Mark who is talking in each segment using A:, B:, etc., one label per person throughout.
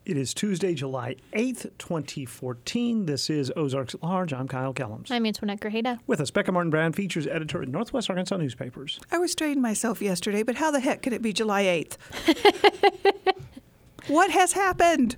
A: It is Tuesday, July 8th, 2014. This is Ozarks at Large. I'm Kyle Kellums.
B: I'm Antoinette Grajeda.
A: With us, Becca Martin Brown, features editor at Northwest Arkansas Newspapers.
C: I restrained myself yesterday, but how the heck could it be July 8th? What has happened?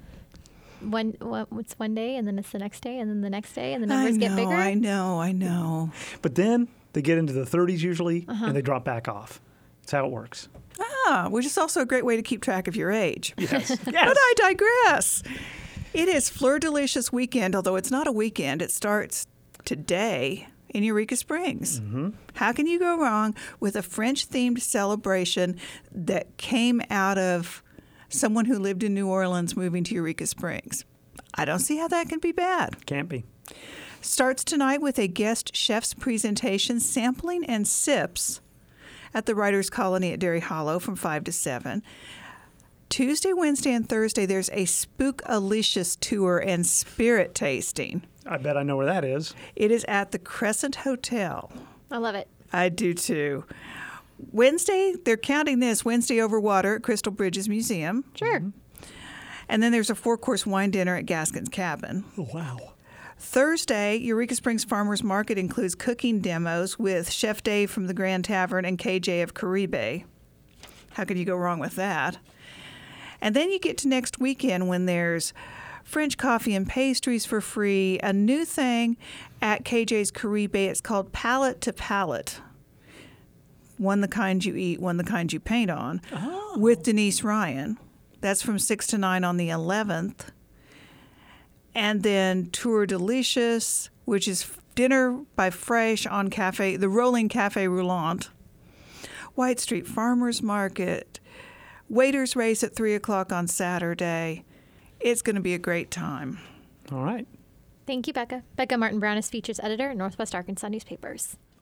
B: It's one day, and then it's the next day, and then the next day, and the numbers get bigger?
C: I know.
A: But then they get into the 30s usually, and they drop back off. That's how it works.
C: Which is also a great way to keep track of your age.
A: Yes.
C: But I digress. It is Fleur Delicious weekend, although it's not a weekend. It starts today in Eureka Springs. Mm-hmm. How can you go wrong with a French-themed celebration that came out of someone who lived in New Orleans moving to Eureka Springs? I don't see how that can be bad.
A: Can't be.
C: Starts tonight with a guest chef's presentation, sampling and sips at the Writers' Colony at Dairy Hollow from 5 to 7. Tuesday, Wednesday, and Thursday, there's a Spook-alicious tour and spirit tasting.
A: I bet I know where that is.
C: It is at the Crescent Hotel.
B: I love it.
C: I do too. Wednesday, they're counting this, Wednesday over water at Crystal Bridges Museum.
B: Sure.
A: Mm-hmm.
C: And then there's a 4-course wine dinner at Gaskin's Cabin.
A: Oh, wow.
C: Thursday, Eureka Springs Farmers Market includes cooking demos with Chef Dave from the Grand Tavern and KJ of Caribe. How could you go wrong with that? And then you get to next weekend when there's French coffee and pastries for free, a new thing at KJ's Caribe. It's called Palette to Palette. One the kind you eat, one the kind you paint on, with Denise Ryan. That's from 6 to 9 on the 11th. And then Tour Delicious, which is dinner by Fresh on the Rolling Cafe Roulant. White Street Farmers Market. Waiters Race at 3 o'clock on Saturday. It's going to be a great time.
A: All right.
B: Thank you, Becca. Becca Martin Brown is features editor at Northwest Arkansas Newspapers.